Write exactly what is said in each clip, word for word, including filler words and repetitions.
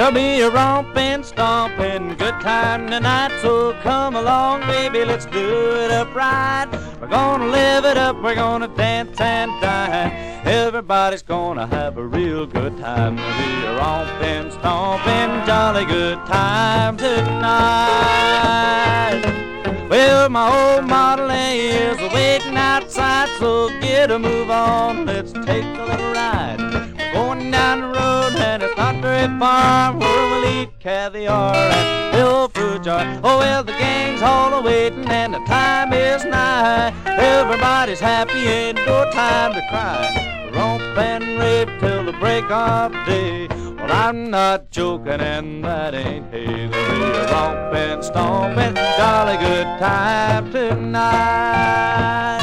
There'll be a romping, stomping, good time tonight. So come along, baby, let's do it upright. We're gonna live it up, we're gonna dance and dine. Everybody's gonna have a real good time. There'll be a romping, stomping, jolly good time tonight. Well, my old Model A is waiting outside, so get a move on, let's take a little ride. We're going down the road and it's not very far, where we'll eat caviar and fill fruit jar. Oh well, the gang's all a-waiting and the time is nigh. Everybody's happy, ain't no time to cry. Romp and rave till the break of day. Well, I'm not joking and that ain't hay. There'll be a romping, stomping, jolly good time tonight.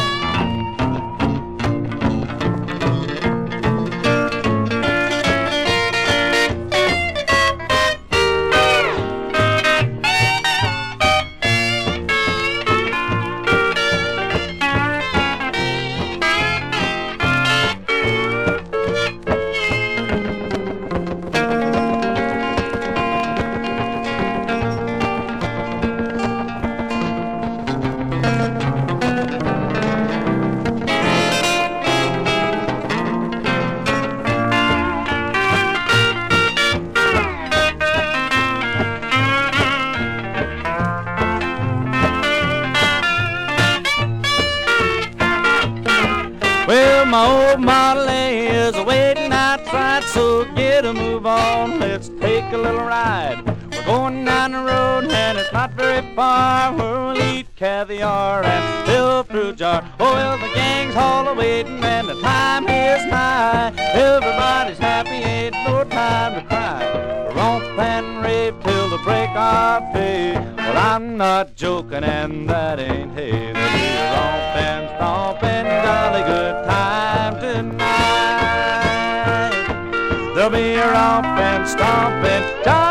Well, my old Model A is waiting outside, so get a move on, let's take a little ride. We're going down the road and it's not very far, where we'll eat caviar and fill a fruit jar. Oh well, the gang's all a-waiting and the time is nigh. Everybody's happy, ain't no time to cry. Romp and rave till the break of day. Well, I'm not joking and that ain't hay. There'll be a romping, stomping, jolly good time tonight. There'll be a romping, stomping, jolly